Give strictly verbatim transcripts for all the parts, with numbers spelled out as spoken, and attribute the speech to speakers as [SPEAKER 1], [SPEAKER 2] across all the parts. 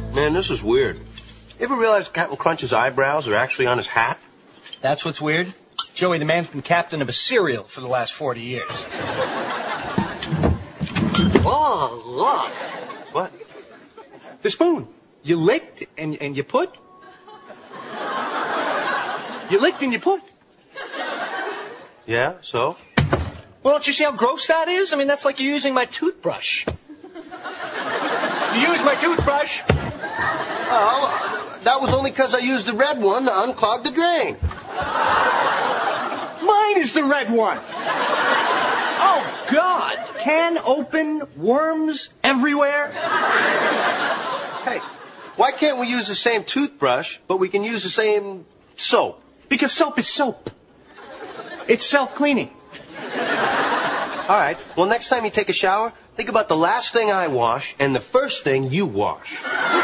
[SPEAKER 1] Man, this is weird. You ever realize Captain Crunch's eyebrows are actually on his hat?
[SPEAKER 2] That's what's weird? Joey, the man's been captain of a cereal for the last forty years.
[SPEAKER 1] Oh, look. What?
[SPEAKER 2] The spoon. You licked and, and you put? You licked and you put.
[SPEAKER 1] Yeah, so?
[SPEAKER 2] Well, don't you see how gross that is? I mean, that's like you're using my toothbrush. You used my toothbrush.
[SPEAKER 1] Oh, that was only because I used the red one to unclog the drain.
[SPEAKER 2] Mine is the red one. Oh, God. Can open, worms everywhere.
[SPEAKER 1] Hey, why can't we use the same toothbrush, but we can use the same soap?
[SPEAKER 2] Because soap is soap. It's self-cleaning.
[SPEAKER 1] All right, well, next time you take a shower, think about the last thing I wash and the first thing you wash.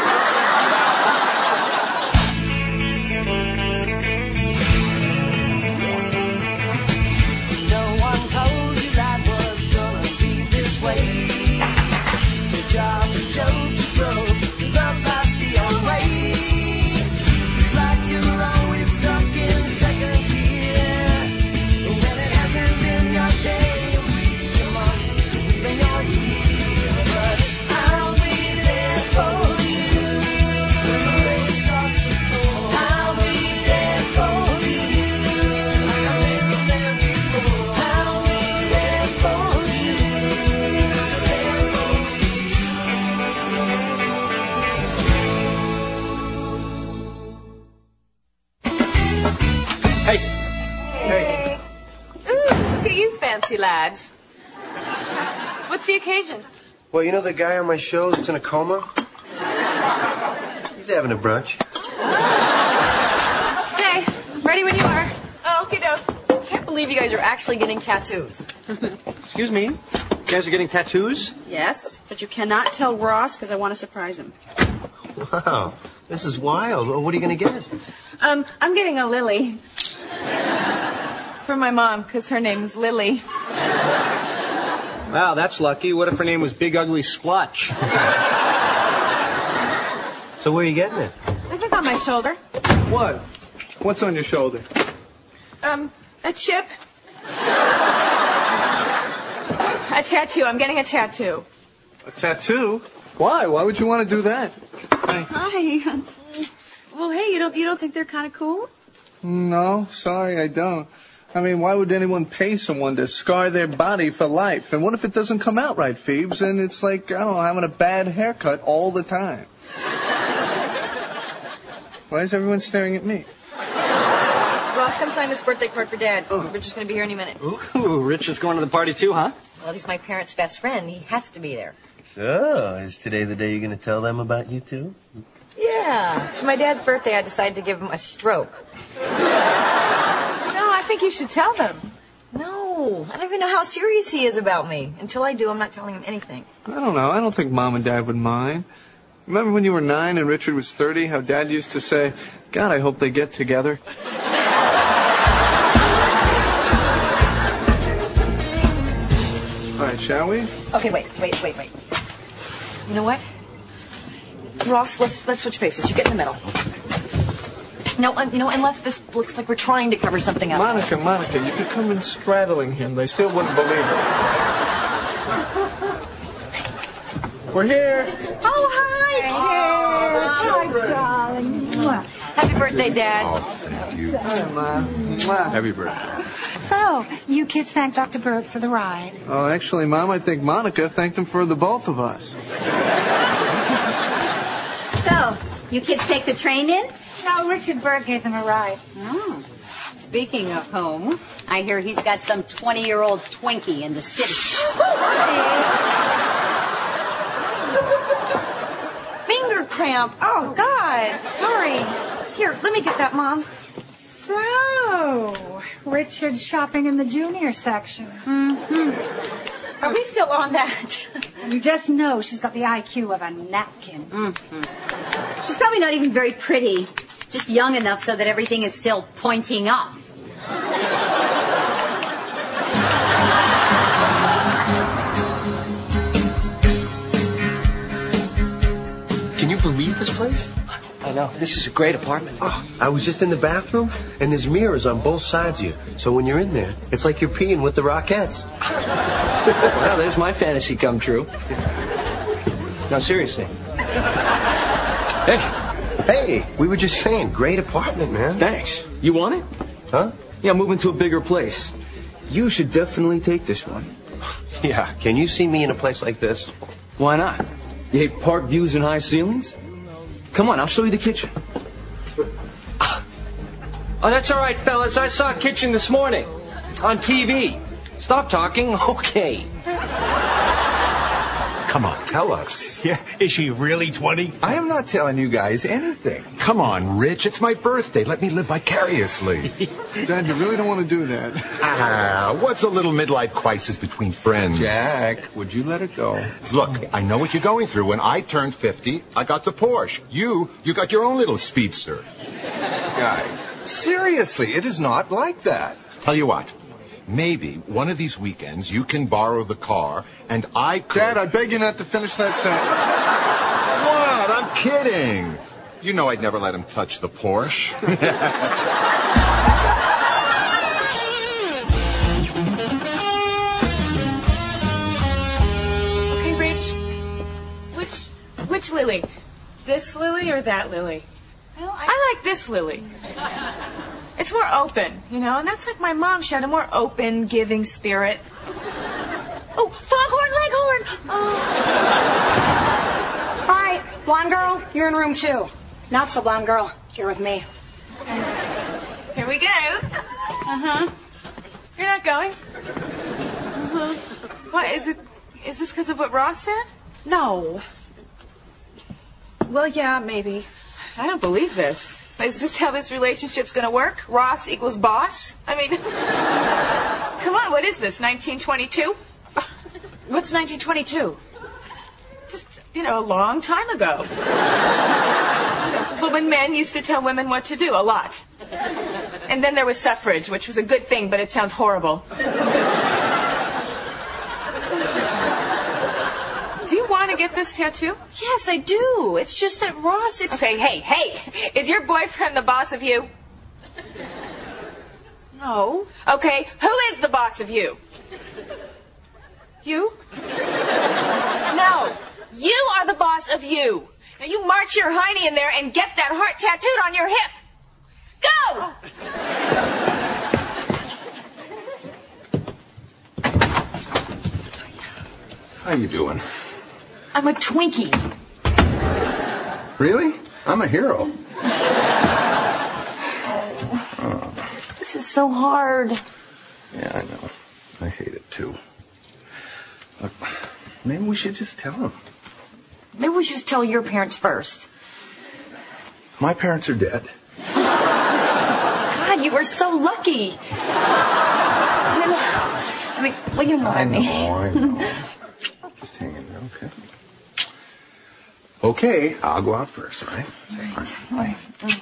[SPEAKER 3] No one told you life was gonna be this way. Your job's a joke you broke, your love life's the old way. It's like you're always stuck in second gear. When it hasn't been your day, your week, your month, even your year. But I'll be there for you when the rain starts to pour. I'll be there for you like I've never been before. I'll be there for you, so there for you
[SPEAKER 2] Hey.
[SPEAKER 4] Hey. Ooh, look at you fancy lads. What's the occasion?
[SPEAKER 1] Well, you know the guy on my show that's in a coma? He's having a brunch.
[SPEAKER 4] Hey, ready when you are. Oh, okay, doke. Can't believe you guys are actually getting tattoos.
[SPEAKER 2] Excuse me? You guys are getting tattoos?
[SPEAKER 5] Yes, but you cannot tell Ross because I want to surprise him.
[SPEAKER 1] Wow, this is wild. What are you going to get?
[SPEAKER 4] Um, I'm getting a lily. For my mom, because her name's Lily.
[SPEAKER 2] Wow, that's lucky. What if her name was Big Ugly Splotch?
[SPEAKER 1] So where are you getting it?
[SPEAKER 4] I think on my shoulder.
[SPEAKER 6] What? What's on your shoulder?
[SPEAKER 4] Um, a chip. A tattoo. I'm getting a tattoo.
[SPEAKER 6] A tattoo? Why? Why would you want to do that? Hey.
[SPEAKER 5] Hi. Well, hey, you don't you don't think they're kind of cool?
[SPEAKER 6] No, sorry, I don't. I mean, why would anyone pay someone to scar their body for life? And what if it doesn't come out right, Phoebes? And it's like, I don't know, having a bad haircut all the time. Why is everyone staring at me?
[SPEAKER 4] Ross, come sign this birthday card for Dad. We're just going to be here any minute.
[SPEAKER 2] Ooh, Rich is going to the party too, huh?
[SPEAKER 7] Well, he's my parents' best friend. He has to be there.
[SPEAKER 1] So, is today the day you're going to tell them about you two?
[SPEAKER 7] Yeah. For my dad's birthday, I decided to give him a stroke.
[SPEAKER 4] No, I think you should tell them.
[SPEAKER 7] No, I don't even know how serious he is about me. Until I do, I'm not telling him anything.
[SPEAKER 6] I don't know. I don't think Mom and Dad would mind. Remember when you were nine and Richard was thirty, how Dad used to say, God, I hope they get together? All right, shall we?
[SPEAKER 7] Okay, wait, wait, wait, wait. You know what? Ross, let's let's switch places. You get in the middle. No, um, you know, unless this looks like we're trying to cover something up.
[SPEAKER 6] Monica, Monica, you could come in straddling him. They still wouldn't believe it. We're here.
[SPEAKER 4] Oh, hi,
[SPEAKER 6] Oh,
[SPEAKER 4] Dad. Hi, darling.
[SPEAKER 7] Happy birthday, Dad.
[SPEAKER 8] Oh, thank you.
[SPEAKER 6] Hi, Ma. Mwah.
[SPEAKER 8] Happy birthday.
[SPEAKER 9] So, you kids thank Doctor Berg for the ride.
[SPEAKER 6] Oh, actually, Mom, I think Monica thanked him for the both of us.
[SPEAKER 10] So, you kids take the train in?
[SPEAKER 9] No, Richard Berg gave them a ride.
[SPEAKER 10] Oh. Speaking of whom, I hear he's got some twenty-year-old Twinkie in the city.
[SPEAKER 4] Finger cramp. Oh, God. Sorry. Here, let me get that, Mom.
[SPEAKER 9] So, Richard's shopping in the junior section.
[SPEAKER 4] Mm-hmm. Are we still on that?
[SPEAKER 9] You just know she's got the I Q of a napkin.
[SPEAKER 10] Mm-hmm. She's probably not even very pretty. Just young enough so that everything is still pointing up.
[SPEAKER 11] Can you believe
[SPEAKER 1] believe this place?
[SPEAKER 2] I know. This is a great apartment.
[SPEAKER 1] Oh, I was just in the bathroom, and there's mirrors on both sides of you. So when you're in there, it's like you're peeing with the Rockettes.
[SPEAKER 2] Well, there's my fantasy come true. No, seriously. Hey.
[SPEAKER 1] Hey, we were just saying, great apartment, man.
[SPEAKER 8] Thanks. You want it?
[SPEAKER 1] Huh?
[SPEAKER 8] Yeah, moving to a bigger place. You should definitely take this one.
[SPEAKER 1] Yeah, can you see me in a place like this?
[SPEAKER 8] Why not? You hate park views and high ceilings? Come on, I'll show you the kitchen.
[SPEAKER 2] Oh, that's all right, fellas. I saw a kitchen this morning on T V. Stop talking. Okay.
[SPEAKER 11] Come on, tell us.
[SPEAKER 12] Yeah, is she really twenty?
[SPEAKER 11] I am not telling you guys anything. Come on, Rich. It's my birthday. Let me live vicariously.
[SPEAKER 6] Dad, you really don't want to do that.
[SPEAKER 11] Ah, what's a little midlife crisis between friends?
[SPEAKER 6] Jack, would you let it go?
[SPEAKER 11] Look, I know what you're going through. When I turned fifty, I got the Porsche. You, you got your own little speedster.
[SPEAKER 6] Guys, seriously, it is not like that.
[SPEAKER 11] Tell you what. Maybe one of these weekends you can borrow the car, and I could...
[SPEAKER 6] Dad, I beg you not to finish that sentence.
[SPEAKER 11] What? I'm kidding. You know I'd never let him touch the Porsche.
[SPEAKER 4] Okay, Rich. Which, which Lily? This Lily or that Lily? Well, I, I like this Lily. It's more open, you know, and that's like my mom. She had a more open, giving spirit. Oh, foghorn leghorn! Oh.
[SPEAKER 9] All right, blonde girl, you're in room two. Not so blonde girl, you're with me.
[SPEAKER 4] Here we go. Uh-huh. You're not going? Uh-huh. What, is it, is this because of what Ross said?
[SPEAKER 5] No. Well, yeah, maybe.
[SPEAKER 4] I don't believe this. Is this how this relationship's going to work? Ross equals boss? I mean, come on, what is this, nineteen twenty-two?
[SPEAKER 5] What's nineteen twenty-two?
[SPEAKER 4] Just, you know, a long time ago. But when men used to tell women what to do, a lot. And then there was suffrage, which was a good thing, but it sounds horrible. Do you want to get this tattoo?
[SPEAKER 5] Yes, I do. It's just that Ross is...
[SPEAKER 4] Okay, hey, hey, is your boyfriend the boss of you?
[SPEAKER 5] No.
[SPEAKER 4] Okay, who is the boss of you?
[SPEAKER 5] You?
[SPEAKER 4] No, you are the boss of you. Now you march your hiney in there and get that heart tattooed on your hip. Go!
[SPEAKER 11] How you doing?
[SPEAKER 7] I'm a Twinkie.
[SPEAKER 11] Really? I'm a hero.
[SPEAKER 7] Oh. This is so hard.
[SPEAKER 11] Yeah, I know. I hate it too. Look, maybe we should just tell him.
[SPEAKER 7] Maybe we should just tell your parents first.
[SPEAKER 11] My parents are dead.
[SPEAKER 7] God, you were so lucky. No, no. I mean, well, you know what I mean.
[SPEAKER 11] I know, I know. Just hang in there, okay? Okay, I'll go out first, all right?
[SPEAKER 7] All right. All right.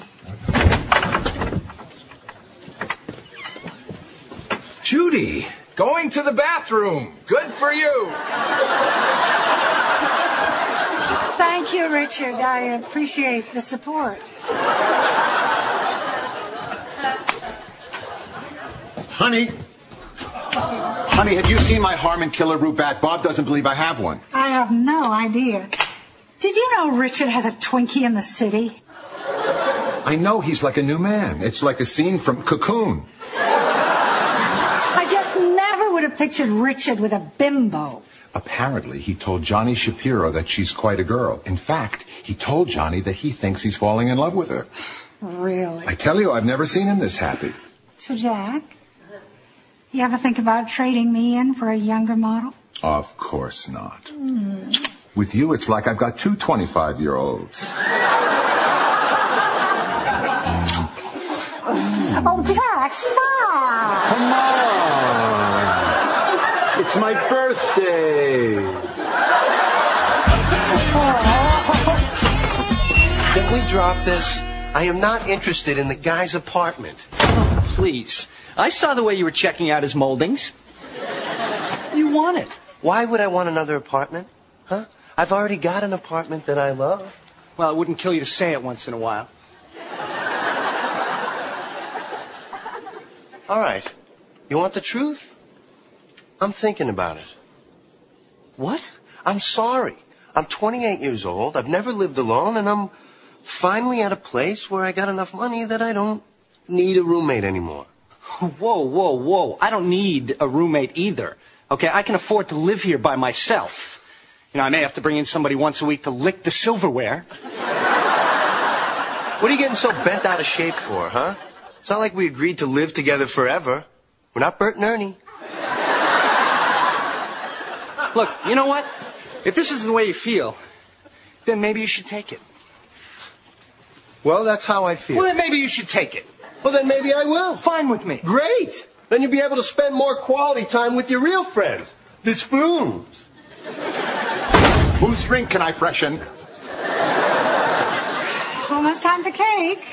[SPEAKER 11] Judy, going to the bathroom. Good for you.
[SPEAKER 9] Thank you, Richard. I appreciate the support.
[SPEAKER 11] Honey. Honey, have you seen my Harmon Killer root bat? Bob doesn't believe I have one.
[SPEAKER 9] I have no idea. Did you know Richard has a Twinkie in the city?
[SPEAKER 11] I know, he's like a new man. It's like a scene from Cocoon.
[SPEAKER 9] I just never would have pictured Richard with a bimbo.
[SPEAKER 11] Apparently, he told Johnny Shapiro that she's quite a girl. In fact, he told Johnny that he thinks he's falling in love with her.
[SPEAKER 9] Really?
[SPEAKER 11] I tell you, I've never seen him this happy.
[SPEAKER 9] So, Jack, you ever think about trading me in for a younger model?
[SPEAKER 11] Of course not.
[SPEAKER 9] Mm.
[SPEAKER 11] With you, it's like I've got two twenty-five-year-olds.
[SPEAKER 9] Oh, Jack, stop!
[SPEAKER 11] Come on! It's my birthday!
[SPEAKER 1] Can we drop this? I am not interested in the guy's apartment.
[SPEAKER 2] Oh, please. I saw the way you were checking out his moldings. You want it.
[SPEAKER 1] Why would I want another apartment? Huh? I've already got an apartment that I love.
[SPEAKER 2] Well, it wouldn't kill you to say it once in a while.
[SPEAKER 1] All right. You want the truth? I'm thinking about it.
[SPEAKER 2] What?
[SPEAKER 1] I'm sorry. I'm twenty-eight years old. I've never lived alone, and I'm finally at a place where I got enough money that I don't need a roommate anymore.
[SPEAKER 2] Whoa, whoa, whoa. I don't need a roommate either. Okay, I can afford to live here by myself. You know, I may have to bring in somebody once a week to lick the silverware.
[SPEAKER 1] What are you getting so bent out of shape for, huh? It's not like we agreed to live together forever. We're not Bert and Ernie.
[SPEAKER 2] Look, you know what? If this isn't the way you feel, then maybe you should take it.
[SPEAKER 1] Well, that's how I feel.
[SPEAKER 2] Well, then maybe you should take it.
[SPEAKER 1] Well, then maybe I will.
[SPEAKER 2] Fine with me.
[SPEAKER 1] Great. Then you'll be able to spend more quality time with your real friends, the spoons.
[SPEAKER 11] Whose drink can I freshen?
[SPEAKER 9] Almost time for cake.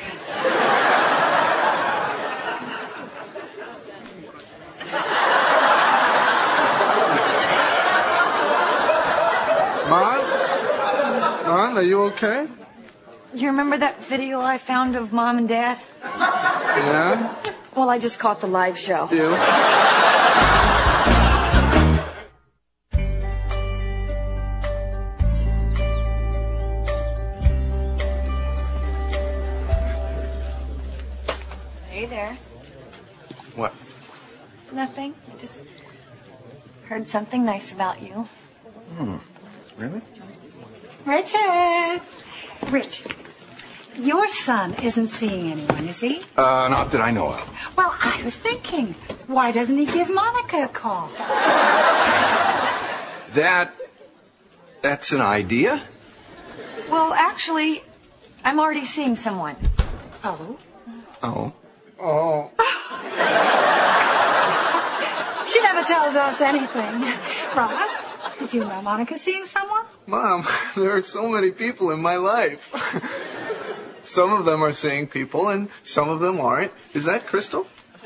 [SPEAKER 6] Mom? Mom, are you okay?
[SPEAKER 7] You remember that video I found of Mom and Dad?
[SPEAKER 6] Yeah?
[SPEAKER 7] Well, I just caught the live show.
[SPEAKER 6] You?
[SPEAKER 7] Hey there.
[SPEAKER 6] What?
[SPEAKER 7] Nothing. I just heard something nice about you.
[SPEAKER 11] Hmm. Really?
[SPEAKER 9] Richard! Rich, your son isn't seeing anyone, is he?
[SPEAKER 11] Uh, not that I know of.
[SPEAKER 9] Well, I was thinking, why doesn't he give Monica a call?
[SPEAKER 11] That... that's an idea?
[SPEAKER 7] Well, actually, I'm already seeing someone.
[SPEAKER 9] Oh?
[SPEAKER 11] Oh.
[SPEAKER 6] Oh.
[SPEAKER 9] She never tells us anything. Ross, did you know Monica's seeing someone?
[SPEAKER 6] Mom, there are so many people in my life. Some of them are seeing people, and some of them aren't. Is that Crystal?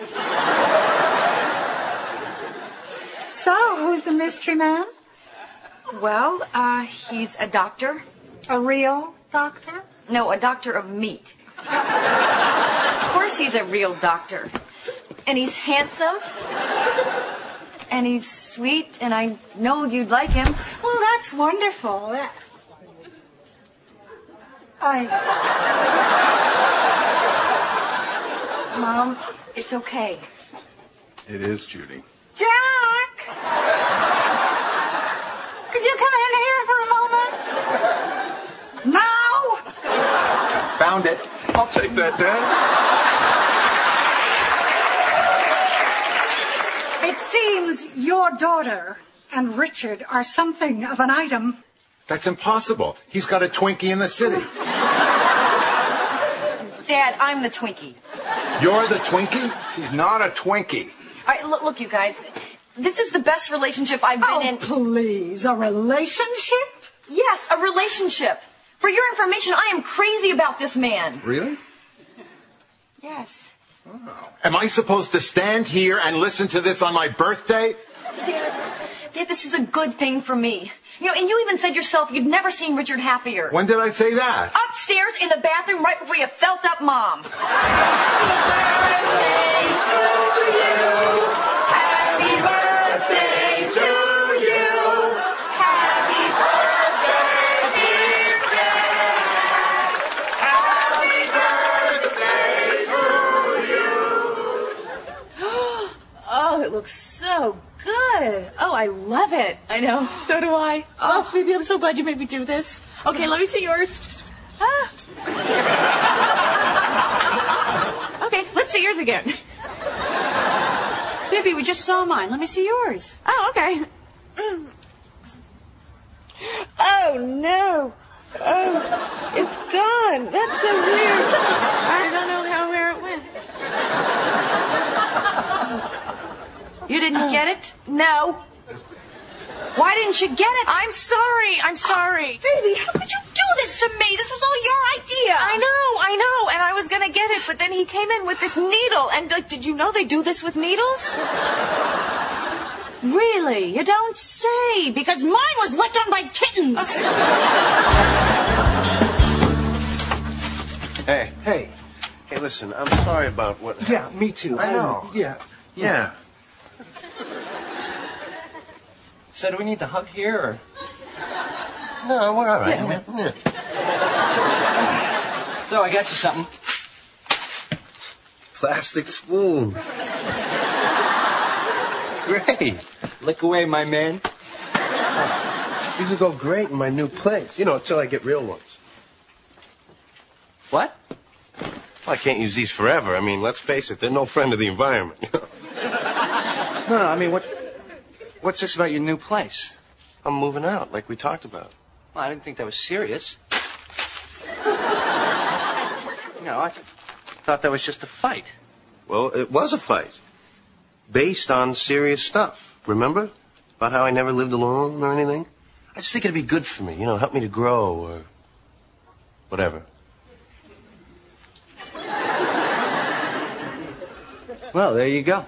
[SPEAKER 9] So, who's the mystery man?
[SPEAKER 7] Well, uh, he's a doctor.
[SPEAKER 9] A real doctor?
[SPEAKER 7] No, a doctor of meat. Of course he's a real doctor. And he's handsome. And he's sweet, and I know you'd like him.
[SPEAKER 9] Well, that's wonderful. That... I...
[SPEAKER 7] Mom, it's okay.
[SPEAKER 11] It is, Judy.
[SPEAKER 9] Jack! Could you come in here for a moment? Now!
[SPEAKER 11] Found it.
[SPEAKER 6] I'll take that, Dad.
[SPEAKER 9] It seems your daughter and Richard are something of an item.
[SPEAKER 11] That's impossible. He's got a Twinkie in the city.
[SPEAKER 7] Dad, I'm the Twinkie.
[SPEAKER 11] You're the Twinkie?
[SPEAKER 8] She's not a Twinkie.
[SPEAKER 7] All right, look, look, you guys. This is the best relationship I've been
[SPEAKER 9] Oh,
[SPEAKER 7] in.
[SPEAKER 9] please, a relationship?
[SPEAKER 7] Yes, a relationship. For your information, I am crazy about this man.
[SPEAKER 11] Really?
[SPEAKER 7] Yes.
[SPEAKER 11] Am I supposed to stand here and listen to this on my birthday?
[SPEAKER 7] Dad, Dad, this is a good thing for me. You know, and you even said yourself you'd never seen Richard happier.
[SPEAKER 11] When did I say that?
[SPEAKER 7] Upstairs in the bathroom right before you felt up Mom. Happy birthday to you. Happy birthday to you. Happy birthday, dear Dad. Happy birthday to you.
[SPEAKER 4] Oh, it looks so good. Oh, I love it. I know. So do I. Oh, Phoebe, I'm so glad you made me do this. Okay, let me see yours. Ah. Okay, let's see yours again.
[SPEAKER 5] Phoebe, we just saw mine. Let me see yours.
[SPEAKER 4] Oh, okay. Oh, no. Oh, it's gone. That's so weird. I don't know how where it went.
[SPEAKER 5] You didn't get it?
[SPEAKER 4] No.
[SPEAKER 5] Why didn't you get it?
[SPEAKER 4] I'm sorry. I'm sorry.
[SPEAKER 5] Phoebe, how could you do this to me? This was all your idea.
[SPEAKER 4] I know, I know, and I was gonna get it, but then he came in with this needle, and uh, did you know they do this with needles?
[SPEAKER 5] Really? You don't say, because mine was licked on by kittens.
[SPEAKER 1] Hey.
[SPEAKER 2] Hey.
[SPEAKER 1] Hey, listen, I'm sorry about what...
[SPEAKER 2] Yeah, me too.
[SPEAKER 1] I know.
[SPEAKER 2] Yeah.
[SPEAKER 1] Yeah.
[SPEAKER 2] So do we need to hug here, or...?
[SPEAKER 1] No, we're all right.
[SPEAKER 2] Yeah,
[SPEAKER 1] Yeah.
[SPEAKER 2] So I got you something.
[SPEAKER 1] Plastic spoons. Great.
[SPEAKER 2] Lick away, my man.
[SPEAKER 1] These will go great in my new place. You know, until I get real ones.
[SPEAKER 2] What?
[SPEAKER 1] Well, I can't use these forever. I mean, let's face it, they're no friend of the environment.
[SPEAKER 2] No, no, I mean, what... What's this about your new place?
[SPEAKER 1] I'm moving out, like we talked about.
[SPEAKER 2] Well, I didn't think that was serious. No, I thought that was just a fight.
[SPEAKER 1] Well, it was a fight. Based on serious stuff. Remember? About how I never lived alone or anything? I just think it'd be good for me, you know, help me to grow or... whatever.
[SPEAKER 2] Well, there you go.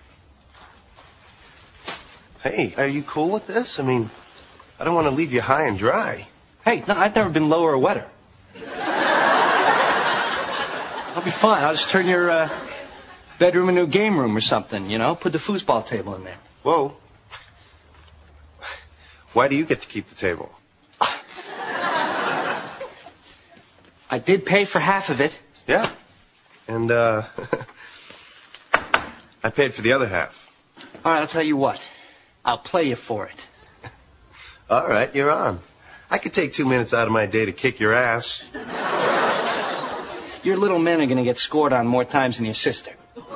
[SPEAKER 1] Hey, are you cool with this? I mean, I don't want to leave you high and dry.
[SPEAKER 2] Hey, no, I've never been lower or wetter. I'll be fine. I'll just turn your uh, bedroom into a game room or something, you know? Put the foosball table in there.
[SPEAKER 1] Whoa. Why do you get to keep the table?
[SPEAKER 2] I did pay for half of it.
[SPEAKER 1] Yeah. And, uh... I paid for the other half.
[SPEAKER 2] All right, I'll tell you what. I'll play you for it.
[SPEAKER 1] All right, you're on. I could take two minutes out of my day to kick your ass.
[SPEAKER 2] Your little men are going to get scored on more times than your sister.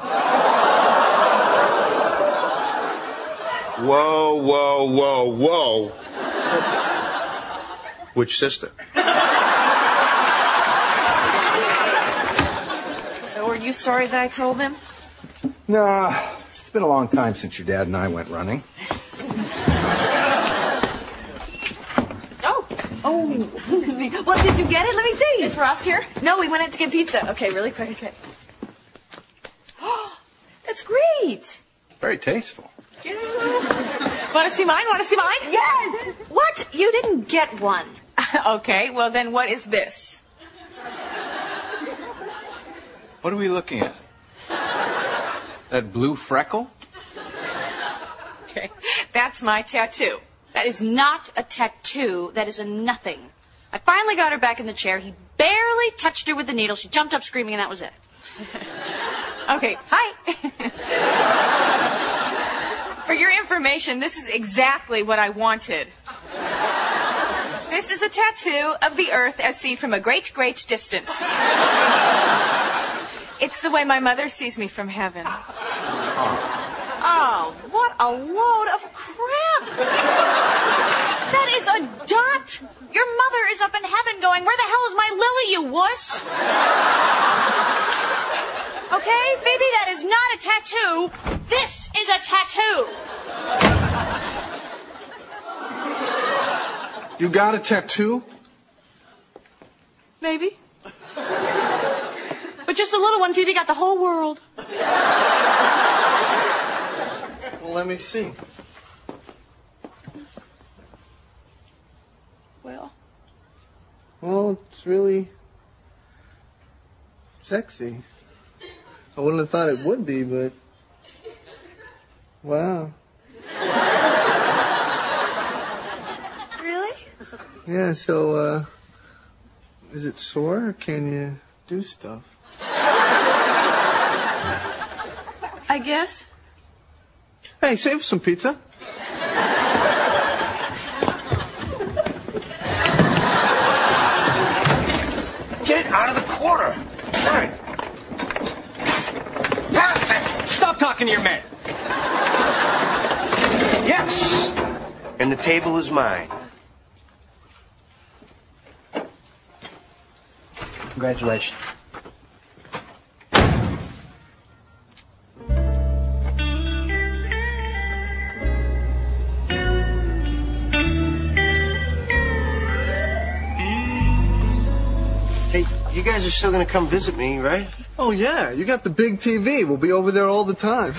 [SPEAKER 1] Whoa, whoa, whoa, whoa. Which sister?
[SPEAKER 4] So are you sorry that I told him?
[SPEAKER 13] Nah, it's been a long time since your dad and I went running.
[SPEAKER 4] Oh.
[SPEAKER 7] Oh. Well, did you get it? Let me see.
[SPEAKER 4] Is Ross here?
[SPEAKER 7] No, we went out to get pizza.
[SPEAKER 4] Okay, really quick. Okay.
[SPEAKER 7] Oh, that's great.
[SPEAKER 13] Very tasteful.
[SPEAKER 4] Want to see mine? Want to see mine?
[SPEAKER 7] Yes. What? You didn't get one.
[SPEAKER 4] Okay, well then what is this?
[SPEAKER 13] What are we looking at? That blue freckle?
[SPEAKER 4] Okay, that's my tattoo.
[SPEAKER 5] That is not a tattoo. That is a nothing. I finally got her back in the chair. He barely touched her with the needle. She jumped up screaming, and that was it.
[SPEAKER 4] Okay, hi. For your information, this is exactly what I wanted. This is a tattoo of the earth as seen from a great, great distance. It's the way my mother sees me from heaven.
[SPEAKER 5] Oh, what a load of crap. That is a dot. Your mother is up in heaven going, where the hell is my lily, you wuss? Okay, Phoebe, that is not a tattoo. This is a tattoo.
[SPEAKER 6] You got a tattoo?
[SPEAKER 5] Maybe. But just a little one. Phoebe got the whole world.
[SPEAKER 6] Well, let me see.
[SPEAKER 5] Well?
[SPEAKER 6] Well, it's really sexy. I wouldn't have thought it would be, but wow.
[SPEAKER 5] Really?
[SPEAKER 6] Yeah, so, uh, is it sore or can you do stuff?
[SPEAKER 5] I guess.
[SPEAKER 6] Hey, save some pizza.
[SPEAKER 1] Get out of the corner! Hurry! Pass it!
[SPEAKER 2] Stop talking to your men!
[SPEAKER 1] Yes! And the table is mine.
[SPEAKER 2] Congratulations.
[SPEAKER 1] Hey, you guys are still gonna come visit me, right?
[SPEAKER 6] Oh, yeah, you got the big T V. We'll be over there all the time.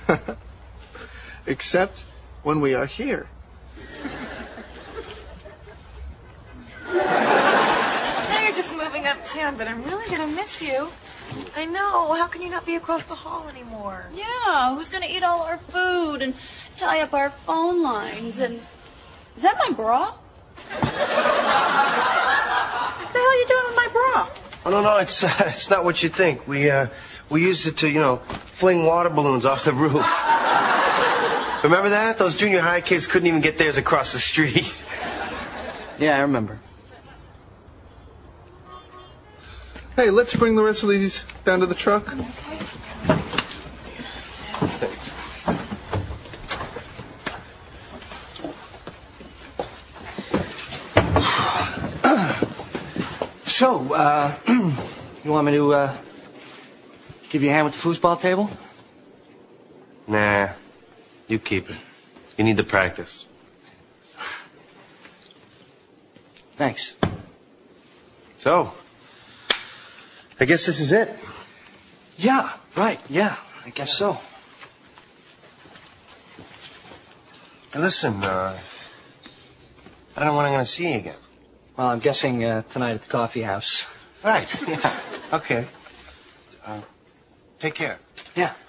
[SPEAKER 6] Except when we are here.
[SPEAKER 4] Now you're just moving up town, but I'm really gonna miss you.
[SPEAKER 5] I know. How can you not be across the hall anymore?
[SPEAKER 10] Yeah, who's gonna eat all our food and tie up our phone lines? And is that my bra? What the hell are you doing with my bra?
[SPEAKER 1] Oh, no, no, it's, uh, it's not what you think. We, uh, we used it to, you know, fling water balloons off the roof. Remember that? Those junior high kids couldn't even get theirs across the street.
[SPEAKER 2] Yeah, I remember.
[SPEAKER 6] Hey, let's bring the rest of these down to the truck.
[SPEAKER 1] Thanks.
[SPEAKER 2] So, uh, you want me to, uh, give you a hand with the foosball table?
[SPEAKER 1] Nah, you keep it. You need to practice.
[SPEAKER 2] Thanks.
[SPEAKER 1] So, I guess this is it.
[SPEAKER 2] Yeah, right, yeah, I guess so.
[SPEAKER 1] Hey, listen, uh, I don't know when I'm going to see you again.
[SPEAKER 2] Well, I'm guessing uh, tonight at the coffee house.
[SPEAKER 1] Right, yeah, okay. Uh, take care.
[SPEAKER 2] Yeah.